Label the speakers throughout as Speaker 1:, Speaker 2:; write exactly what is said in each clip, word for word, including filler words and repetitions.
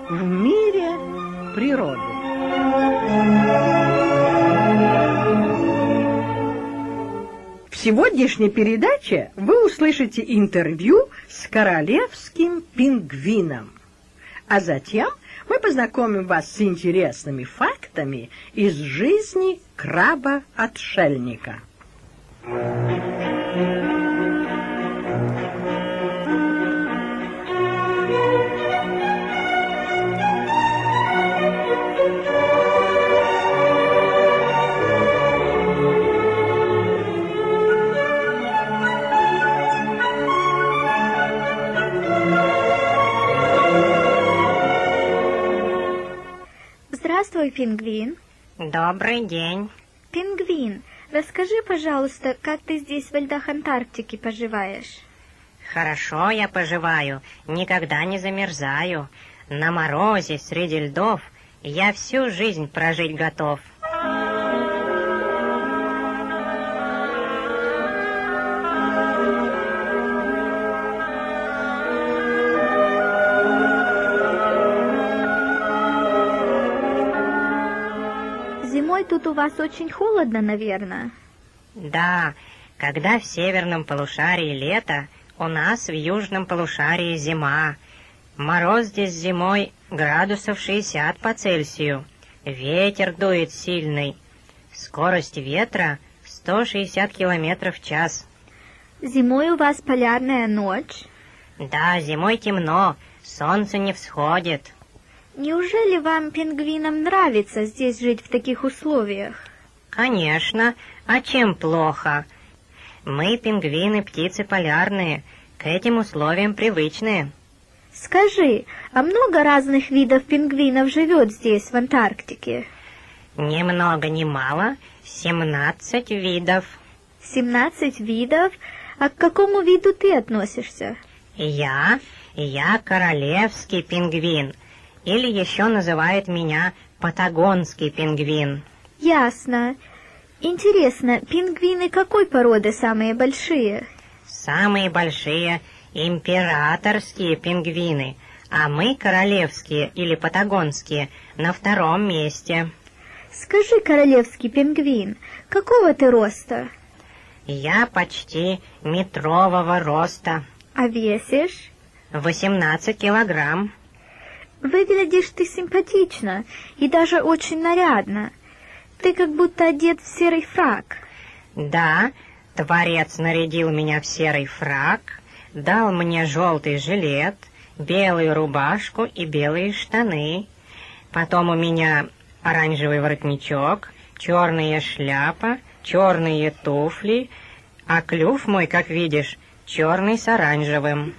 Speaker 1: в мире природы. В сегодняшней передаче вы услышите интервью с королевским пингвином, а затем мы познакомим вас с интересными фактами из жизни краба-отшельника.
Speaker 2: Здравствуй, пингвин.
Speaker 3: Добрый день.
Speaker 2: Пингвин, расскажи, пожалуйста, как ты здесь в льдах Антарктики поживаешь?
Speaker 3: Хорошо я поживаю, никогда не замерзаю. На морозе, среди льдов, я всю жизнь прожить готов.
Speaker 2: Зимой тут у вас очень холодно, наверное.
Speaker 3: Да, когда в северном полушарии лето, у нас в южном полушарии зима. Мороз здесь зимой градусов шестьдесят по Цельсию. Ветер дует сильный. Скорость ветра сто шестьдесят километров в час.
Speaker 2: Зимой у вас полярная ночь?
Speaker 3: Да, зимой темно, солнце не всходит.
Speaker 2: Неужели вам, пингвинам, нравится здесь жить в таких условиях?
Speaker 3: Конечно, а чем плохо? Мы, пингвины, птицы полярные, к этим условиям привычные.
Speaker 2: Скажи, а много разных видов пингвинов живет здесь, в Антарктике?
Speaker 3: Ни много ни мало, семнадцать видов.
Speaker 2: Семнадцать видов? А к какому виду ты относишься?
Speaker 3: Я, я королевский пингвин, или еще называют меня патагонский пингвин.
Speaker 2: Ясно. Интересно, пингвины какой породы самые большие?
Speaker 3: Самые большие императорские пингвины, а мы, королевские или патагонские, на втором месте.
Speaker 2: Скажи, королевский пингвин, какого ты роста?
Speaker 3: Я почти метрового роста.
Speaker 2: А весишь?
Speaker 3: восемнадцать килограмм.
Speaker 2: Выглядишь ты симпатично и даже очень нарядно. Ты как будто одет в серый фрак.
Speaker 3: Да, Творец нарядил меня в серый фрак, дал мне желтый жилет, белую рубашку и белые штаны. Потом у меня оранжевый воротничок, черная шляпа, черные туфли, а клюв мой, как видишь, черный с оранжевым.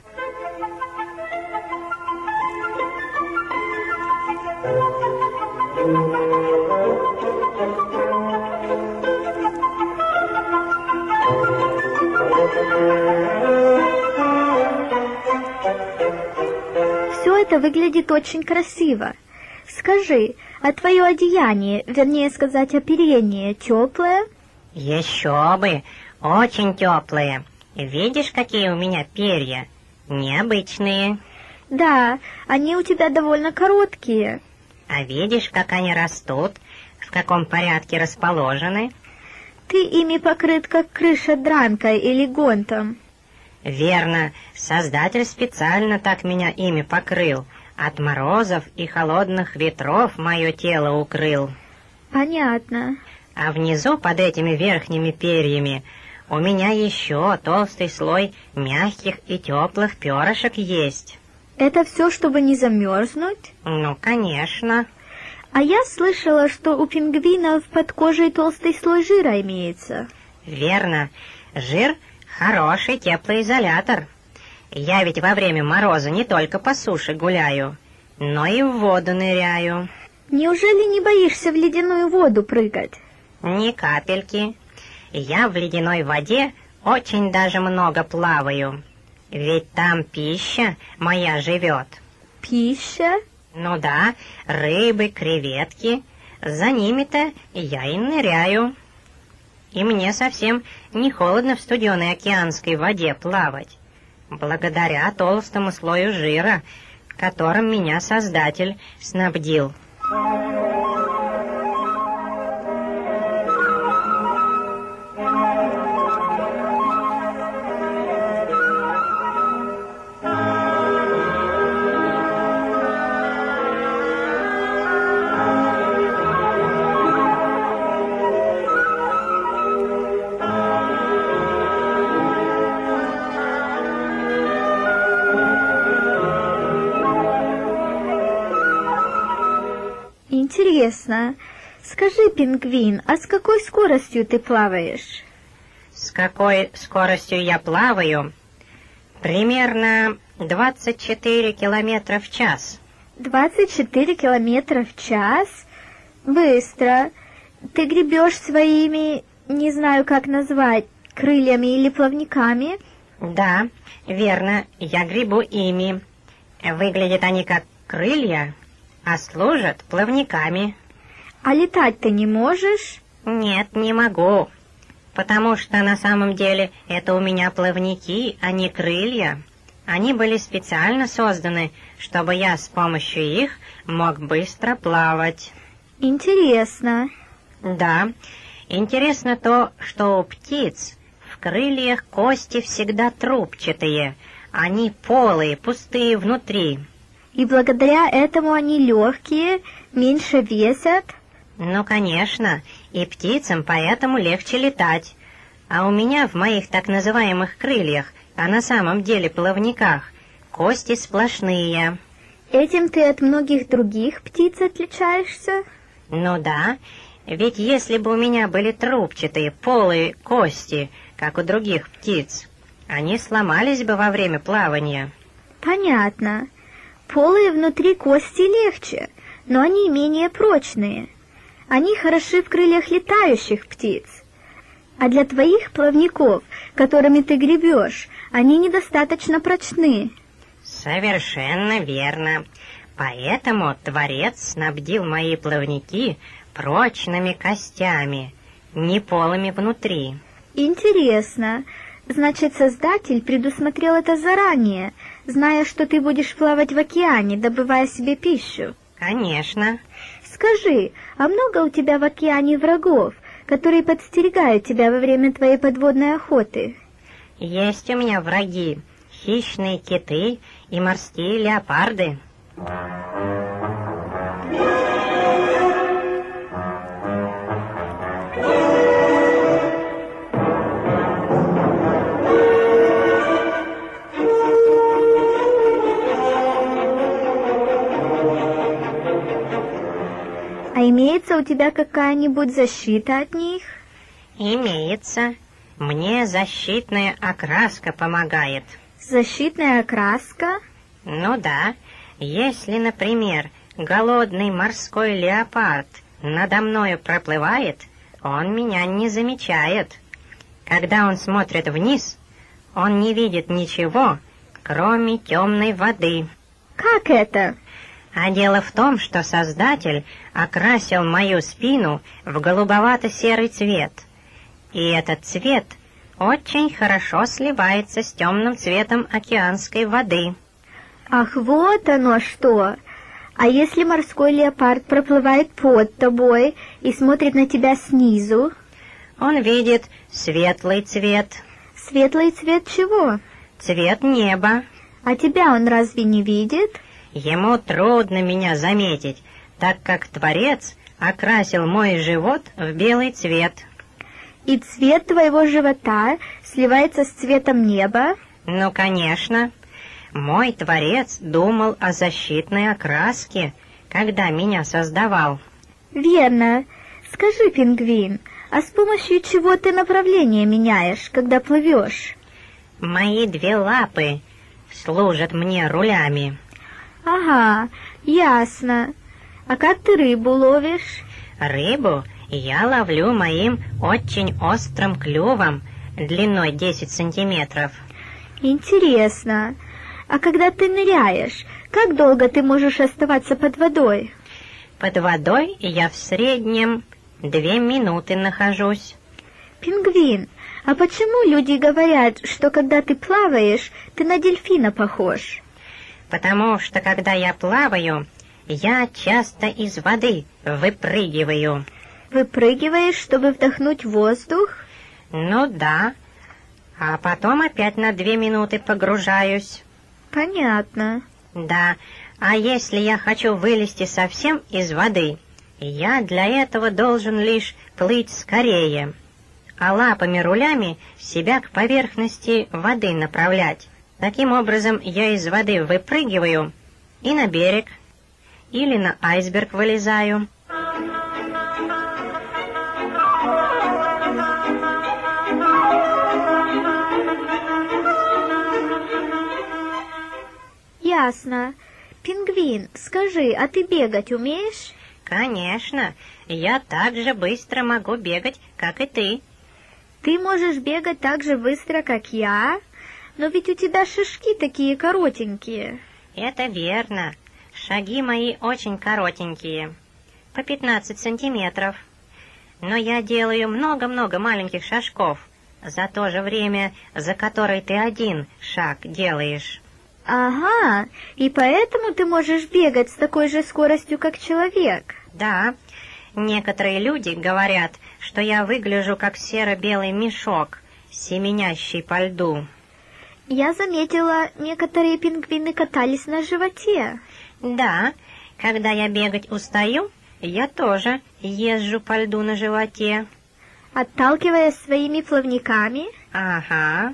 Speaker 2: Все это выглядит очень красиво. Скажи, а твое одеяние, вернее сказать, оперение, теплое?
Speaker 3: Еще бы, очень теплые. Видишь, какие у меня перья? Необычные.
Speaker 2: Да, они у тебя довольно короткие.
Speaker 3: А видишь, как они растут, в каком порядке расположены?
Speaker 2: Ты ими покрыт, как крыша дранкой или гонтом.
Speaker 3: Верно, Создатель специально так меня ими покрыл. От морозов и холодных ветров мое тело укрыл.
Speaker 2: Понятно.
Speaker 3: А внизу, под этими верхними перьями, у меня еще толстый слой мягких и теплых перышек есть.
Speaker 2: Это все, чтобы не замерзнуть?
Speaker 3: Ну, конечно.
Speaker 2: А я слышала, что у пингвинов под кожей толстый слой жира имеется.
Speaker 3: Верно. Жир — хороший теплоизолятор. Я ведь во время мороза не только по суше гуляю, но и в воду ныряю.
Speaker 2: Неужели не боишься в ледяную воду прыгать?
Speaker 3: Ни капельки. Я в ледяной воде очень даже много плаваю. Ведь там пища моя живет.
Speaker 2: Пища?
Speaker 3: Ну да, рыбы, креветки. За ними-то я и ныряю. И мне совсем не холодно в студеной океанской воде плавать. Благодаря толстому слою жира которым меня Создатель снабдил.
Speaker 2: Интересно. Скажи, пингвин, а с какой скоростью ты плаваешь?
Speaker 3: С какой скоростью я плаваю? Примерно двадцать четыре километра в час.
Speaker 2: двадцать четыре километра в час? Быстро. Ты гребешь своими, не знаю как назвать, крыльями или плавниками?
Speaker 3: Да, верно, я гребу ими. Выглядят они как крылья, а служат плавниками.
Speaker 2: А летать ты не можешь?
Speaker 3: Нет, не могу, потому что на самом деле это у меня плавники, а не крылья. Они были специально созданы, чтобы я с помощью их мог быстро плавать.
Speaker 2: Интересно.
Speaker 3: Да, интересно то, что у птиц в крыльях кости всегда трубчатые, они полые, пустые внутри.
Speaker 2: И благодаря этому они легкие, меньше весят?
Speaker 3: Ну, конечно, и птицам поэтому легче летать. А у меня в моих так называемых крыльях, а на самом деле плавниках, кости сплошные.
Speaker 2: Этим ты от многих других птиц отличаешься?
Speaker 3: Ну да, ведь если бы у меня были трубчатые, полые кости, как у других птиц, они сломались бы во время плавания.
Speaker 2: Понятно. Полые внутри кости легче, но они менее прочные. Они хороши в крыльях летающих птиц. А для твоих плавников, которыми ты гребешь, они недостаточно прочны.
Speaker 3: Совершенно верно. Поэтому Творец снабдил мои плавники прочными костями, не полыми внутри.
Speaker 2: Интересно. Значит, Создатель предусмотрел это заранее, зная, что ты будешь плавать в океане, добывая себе пищу?
Speaker 3: Конечно.
Speaker 2: Скажи, а много у тебя в океане врагов, которые подстерегают тебя во время твоей подводной охоты?
Speaker 3: Есть у меня враги, хищные киты и морские леопарды.
Speaker 2: А имеется у тебя какая-нибудь защита от них?
Speaker 3: Имеется. Мне защитная окраска помогает.
Speaker 2: Защитная окраска?
Speaker 3: Ну да. Если, например, голодный морской леопард надо мною проплывает, он меня не замечает. Когда он смотрит вниз, он не видит ничего, кроме темной воды.
Speaker 2: Как это?
Speaker 3: А дело в том, что Создатель окрасил мою спину в голубовато-серый цвет. И этот цвет очень хорошо сливается с темным цветом океанской воды.
Speaker 2: Ах, вот оно что! А если морской леопард проплывает под тобой и смотрит на тебя снизу?
Speaker 3: Он видит светлый цвет.
Speaker 2: Светлый цвет чего?
Speaker 3: Цвет неба.
Speaker 2: А тебя он разве не видит?
Speaker 3: Ему трудно меня заметить, так как Творец окрасил мой живот в белый цвет.
Speaker 2: И цвет твоего живота сливается с цветом неба?
Speaker 3: Ну, конечно. Мой Творец думал о защитной окраске, когда меня создавал.
Speaker 2: Верно. Скажи, пингвин, а с помощью чего ты направление меняешь, когда плывешь?
Speaker 3: Мои две лапы служат мне рулями.
Speaker 2: Ага, ясно. А как ты рыбу ловишь?
Speaker 3: Рыбу я ловлю моим очень острым клювом длиной десять сантиметров.
Speaker 2: Интересно. А когда ты ныряешь, как долго ты можешь оставаться под водой?
Speaker 3: Под водой я в среднем две минуты нахожусь.
Speaker 2: Пингвин, а почему люди говорят, что когда ты плаваешь, ты на дельфина похож?
Speaker 3: потому что когда я плаваю, я часто из воды выпрыгиваю.
Speaker 2: Выпрыгиваешь, чтобы вдохнуть воздух?
Speaker 3: Ну да, а потом опять на две минуты погружаюсь.
Speaker 2: Понятно.
Speaker 3: Да, а если я хочу вылезти совсем из воды, я для этого должен лишь плыть скорее, а лапами-рулями себя к поверхности воды направлять. Таким образом, я из воды выпрыгиваю и на берег, или на айсберг вылезаю.
Speaker 2: Ясно. Пингвин, скажи, а ты бегать умеешь?
Speaker 3: Конечно, я так же быстро могу бегать, как и ты.
Speaker 2: Ты можешь бегать так же быстро, как я, но ведь у тебя шишки такие коротенькие.
Speaker 3: Это верно. Шаги мои очень коротенькие, по пятнадцать сантиметров. Но я делаю много-много маленьких шажков за то же время, за которое ты один шаг делаешь.
Speaker 2: Ага, и поэтому ты можешь бегать с такой же скоростью, как человек.
Speaker 3: Да, некоторые люди говорят, что я выгляжу как серо-белый мешок, семенящий по льду.
Speaker 2: Я заметила, некоторые пингвины катались на животе.
Speaker 3: Да, когда я бегать устаю, я тоже езжу по льду на животе.
Speaker 2: Отталкиваясь своими плавниками?
Speaker 3: Ага.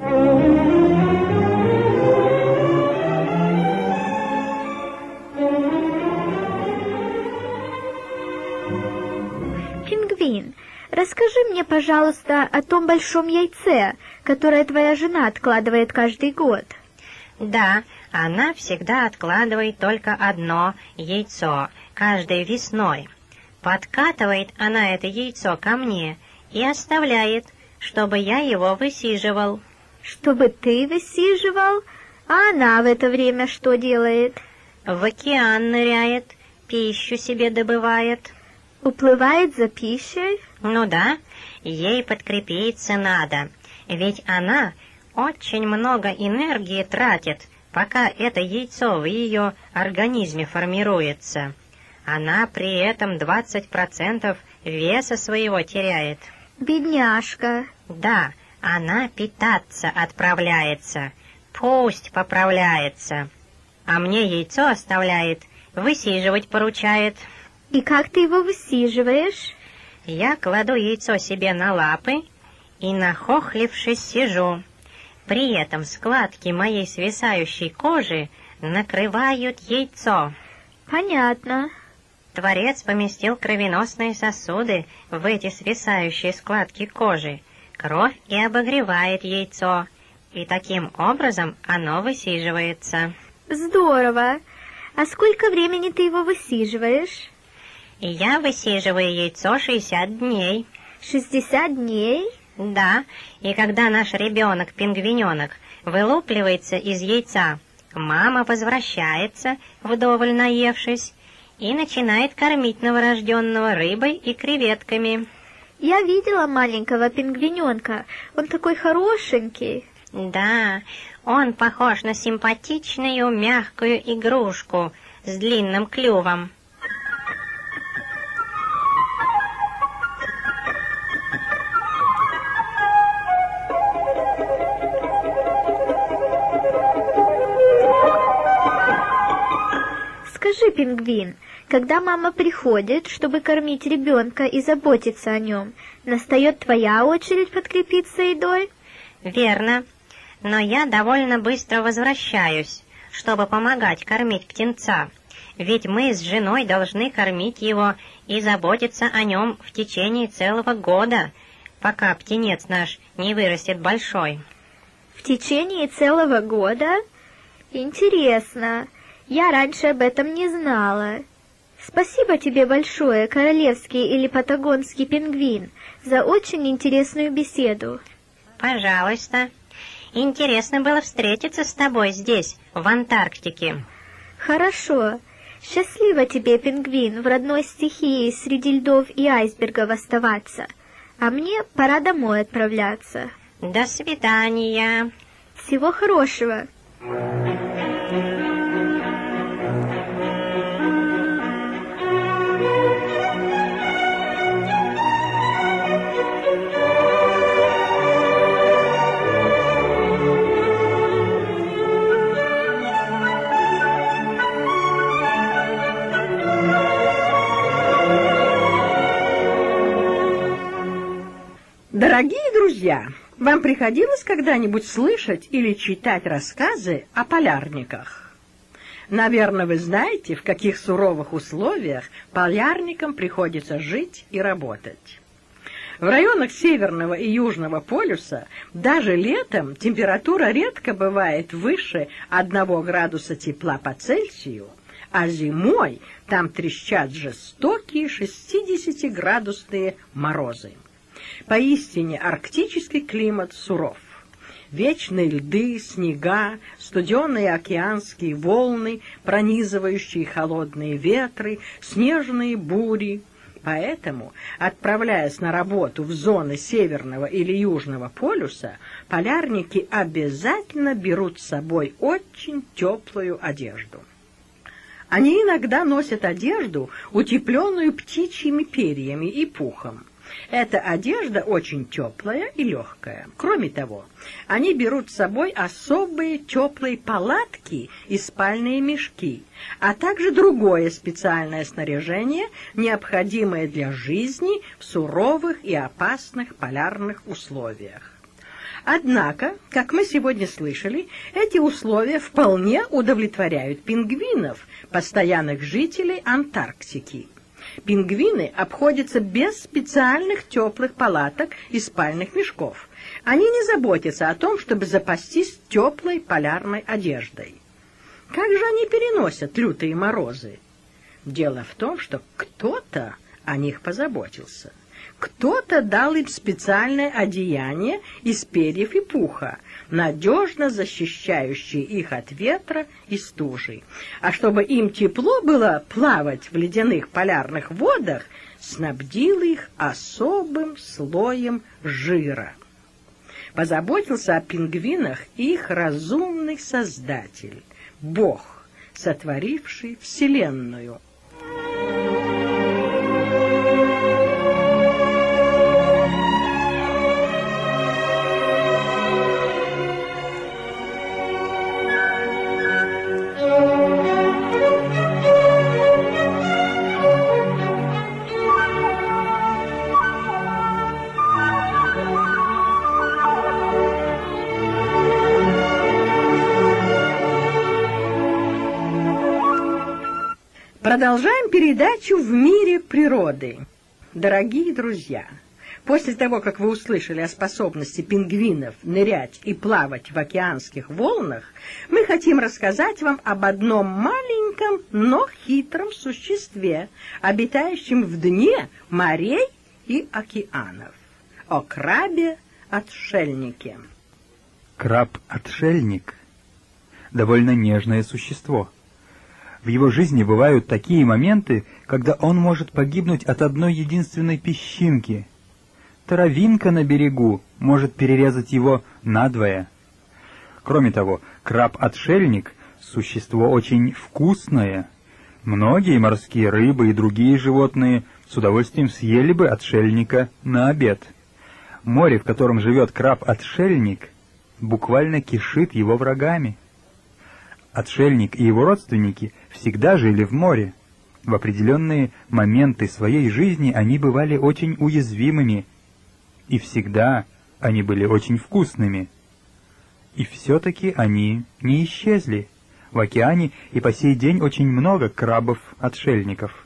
Speaker 2: Пингвин, расскажи мне, пожалуйста, о том большом яйце, которое твоя жена откладывает каждый год.
Speaker 3: Да, она всегда откладывает только одно яйцо, каждой весной. Подкатывает она это яйцо ко мне и оставляет, чтобы я его высиживал.
Speaker 2: Чтобы ты высиживал? А она в это время что делает?
Speaker 3: В океан ныряет, пищу себе добывает.
Speaker 2: Уплывает за пищей?
Speaker 3: Ну да, ей подкрепиться надо, ведь она очень много энергии тратит, пока это яйцо в ее организме формируется. Она при этом двадцать процентов веса своего теряет.
Speaker 2: Бедняжка.
Speaker 3: Да, она питаться отправляется, пусть поправляется. А мне яйцо оставляет, высиживать поручает.
Speaker 2: И как ты его высиживаешь?
Speaker 3: Я кладу яйцо себе на лапы и, нахохлившись, сижу. При этом складки моей свисающей кожи накрывают яйцо.
Speaker 2: Понятно.
Speaker 3: Творец поместил кровеносные сосуды в эти свисающие складки кожи. Кровь и обогревает яйцо, и таким образом оно высиживается.
Speaker 2: Здорово. А сколько времени ты его высиживаешь?
Speaker 3: Я высиживаю яйцо шестьдесят дней.
Speaker 2: шестьдесят дней?
Speaker 3: Да, и когда наш ребенок-пингвиненок вылупливается из яйца, мама возвращается, вдоволь наевшись, и начинает кормить новорожденного рыбой и креветками.
Speaker 2: Я видела маленького пингвиненка. Он такой хорошенький.
Speaker 3: Да, он похож на симпатичную мягкую игрушку с длинным клювом.
Speaker 2: Скажи, пингвин, когда мама приходит, чтобы кормить ребенка и заботиться о нем, настает твоя очередь подкрепиться едой?
Speaker 3: Верно, но я довольно быстро возвращаюсь, чтобы помогать кормить птенца, ведь мы с женой должны кормить его и заботиться о нем в течение целого года, пока птенец наш не вырастет большой.
Speaker 2: В течение целого года? Интересно, я раньше об этом не знала. Спасибо тебе большое, королевский или патагонский пингвин, за очень интересную беседу.
Speaker 3: Пожалуйста. Интересно было встретиться с тобой здесь, в Антарктике.
Speaker 2: Хорошо. Счастливо тебе, пингвин, в родной стихии среди льдов и айсбергов оставаться. А мне пора домой отправляться.
Speaker 3: До свидания.
Speaker 2: Всего хорошего.
Speaker 3: Thank you.
Speaker 1: Дорогие друзья, вам приходилось когда-нибудь слышать или читать рассказы о полярниках? Наверное, вы знаете, в каких суровых условиях полярникам приходится жить и работать. В районах Северного и Южного полюса даже летом температура редко бывает выше одного градуса тепла по Цельсию, а зимой там трещат жестокие шестидесятиградусные морозы. Поистине арктический климат суров. Вечные льды, снега, студеные океанские волны, пронизывающие холодные ветры, снежные бури. Поэтому, отправляясь на работу в зоны Северного или Южного полюса, полярники обязательно берут с собой очень теплую одежду. Они иногда носят одежду, утепленную птичьими перьями и пухом. Эта одежда очень теплая и легкая. Кроме того, они берут с собой особые теплые палатки и спальные мешки, а также другое специальное снаряжение, необходимое для жизни в суровых и опасных полярных условиях. Однако, как мы сегодня слышали, эти условия вполне удовлетворяют пингвинов, постоянных жителей Антарктики. Пингвины обходятся без специальных теплых палаток и спальных мешков. Они не заботятся о том, чтобы запастись теплой полярной одеждой. Как же они переносят лютые морозы? Дело в том, что кто-то о них позаботился. Кто-то дал им специальное одеяние из перьев и пуха, надежно защищающее их от ветра и стужи. А чтобы им тепло было плавать в ледяных полярных водах, снабдил их особым слоем жира. Позаботился о пингвинах их разумный Создатель, Бог, сотворивший Вселенную. Продолжаем передачу «В мире природы». Дорогие друзья, после того, как вы услышали о способности пингвинов нырять и плавать в океанских волнах, мы хотим рассказать вам об одном маленьком, но хитром существе, обитающем в дне морей и океанов. О крабе-отшельнике.
Speaker 4: Краб-отшельник — довольно нежное существо. В его жизни бывают такие моменты, когда он может погибнуть от одной единственной песчинки. Травинка на берегу может перерезать его надвое. Кроме того, краб-отшельник — существо очень вкусное. Многие морские рыбы и другие животные с удовольствием съели бы отшельника на обед. Море, в котором живет краб-отшельник, буквально кишит его врагами. Отшельник и его родственники всегда жили в море. В определенные моменты своей жизни они бывали очень уязвимыми, и всегда они были очень вкусными. И все-таки они не исчезли. В океане и по сей день очень много крабов-отшельников.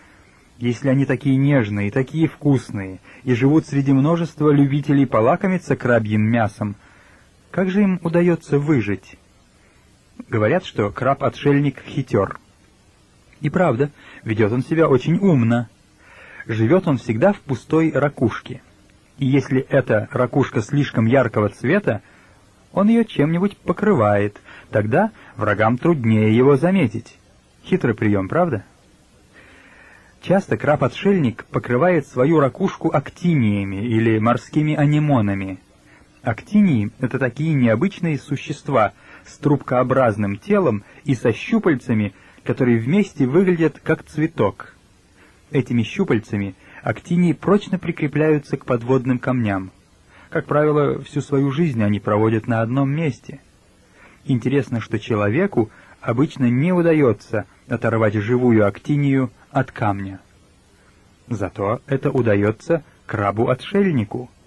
Speaker 4: Если они такие нежные и такие вкусные, и живут среди множества любителей полакомиться крабьим мясом, как же им удается выжить? Говорят, что краб-отшельник хитер. И правда, ведет он себя очень умно. Живет он всегда в пустой ракушке. И если эта ракушка слишком яркого цвета, он ее чем-нибудь покрывает. Тогда врагам труднее его заметить. Хитрый прием, правда? Часто краб-отшельник покрывает свою ракушку актиниями или морскими анемонами. Актинии — это такие необычные существа с трубкообразным телом и со щупальцами, которые вместе выглядят как цветок. Этими щупальцами актинии прочно прикрепляются к подводным камням. Как правило, всю свою жизнь они проводят на одном месте. Интересно, что человеку обычно не удается оторвать живую актинию от камня. Зато это удается крабу-отшельнику.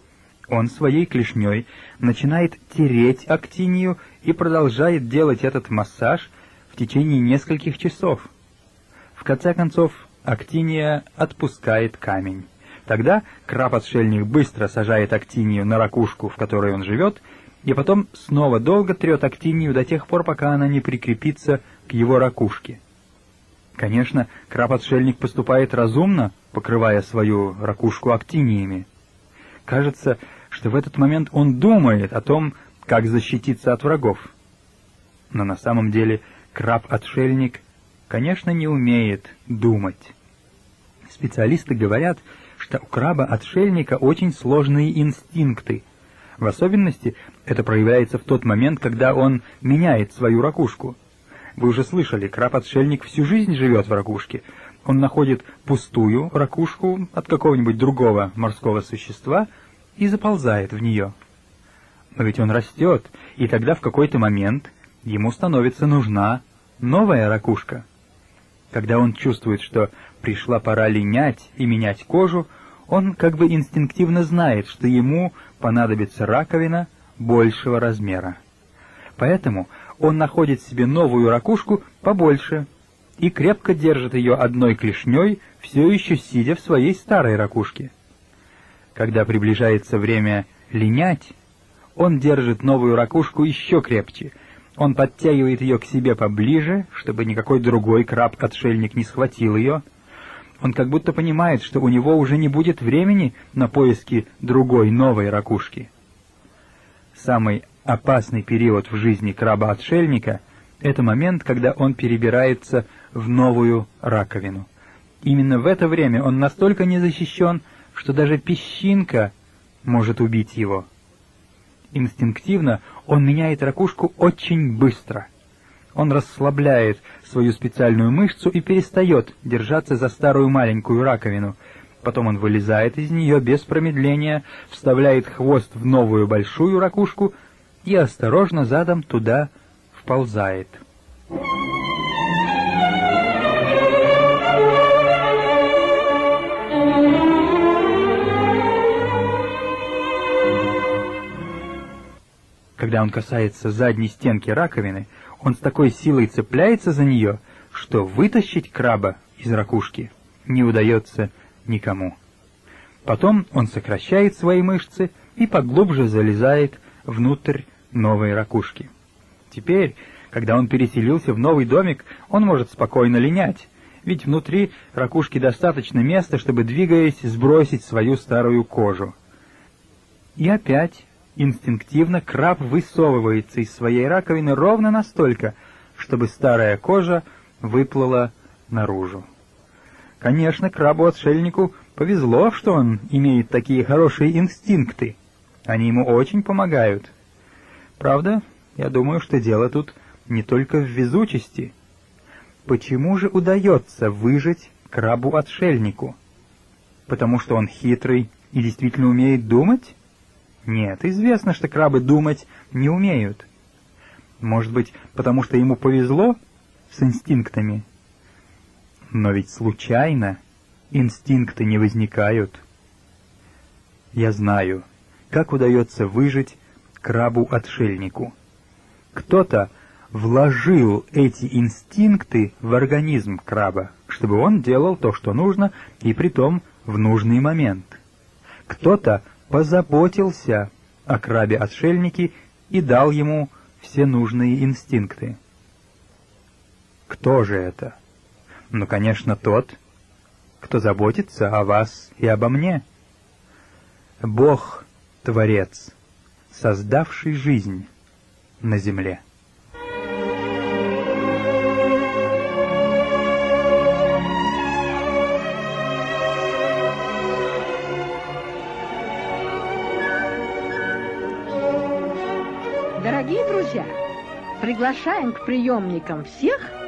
Speaker 4: Он своей клешней начинает тереть актинию и продолжает делать этот массаж в течение нескольких часов. В конце концов, актиния отпускает камень. Тогда краб-отшельник быстро сажает актинию на ракушку, в которой он живет, и потом снова долго трет актинию до тех пор, пока она не прикрепится к его ракушке. Конечно, краб-отшельник поступает разумно, покрывая свою ракушку актиниями. Кажется, что в этот момент он думает о том, как защититься от врагов. Но на самом деле краб-отшельник, конечно, не умеет думать. Специалисты говорят, что у краба-отшельника очень сложные инстинкты. В особенности это проявляется в тот момент, когда он меняет свою ракушку. Вы уже слышали, краб-отшельник всю жизнь живет в ракушке. Он находит пустую ракушку от какого-нибудь другого морского существа и заползает в нее. Но ведь он растет, и тогда в какой-то момент ему становится нужна новая ракушка. Когда он чувствует, что пришла пора линять и менять кожу, он как бы инстинктивно знает, что ему понадобится раковина большего размера. Поэтому он находит себе новую ракушку побольше и крепко держит ее одной клешней, все еще сидя в своей старой ракушке. Когда приближается время линять, он держит новую ракушку еще крепче. Он подтягивает ее к себе поближе, чтобы никакой другой краб-отшельник не схватил ее. Он как будто понимает, что у него уже не будет времени на поиски другой новой ракушки. Самый опасный период в жизни краба-отшельника — это момент, когда он перебирается в новую раковину. Именно в это время он настолько не защищен, что даже песчинка может убить его. Инстинктивно он меняет ракушку очень быстро. Он расслабляет свою специальную мышцу и перестает держаться за старую маленькую раковину. Потом он вылезает из нее без промедления, вставляет хвост в новую большую ракушку и осторожно задом туда вползает. Когда он касается задней стенки раковины, он с такой силой цепляется за нее, что вытащить краба из ракушки не удается никому. Потом он сокращает свои мышцы и поглубже залезает внутрь новой ракушки. Теперь, когда он переселился в новый домик, он может спокойно линять, ведь внутри ракушки достаточно места, чтобы, двигаясь, сбросить свою старую кожу. И опять инстинктивно краб высовывается из своей раковины ровно настолько, чтобы старая кожа выплыла наружу. Конечно, крабу-отшельнику повезло, что он имеет такие хорошие инстинкты. Они ему очень помогают. Правда, я думаю, что дело тут не только в везучести. Почему же удается выжить крабу-отшельнику? Потому что он хитрый и действительно умеет думать? Нет, известно, что крабы думать не умеют. Может быть, потому что ему повезло с инстинктами? Но ведь случайно инстинкты не возникают. Я знаю, как удается выжить крабу-отшельнику. Кто-то вложил эти инстинкты в организм краба, чтобы он делал то, что нужно, и притом в нужный момент. Кто-то позаботился о крабе-отшельнике и дал ему все нужные инстинкты. Кто же это? Ну, конечно, тот, кто заботится о вас и обо мне. Бог — Творец, создавший жизнь на земле.
Speaker 1: Дорогие друзья, приглашаем к приемникам всех,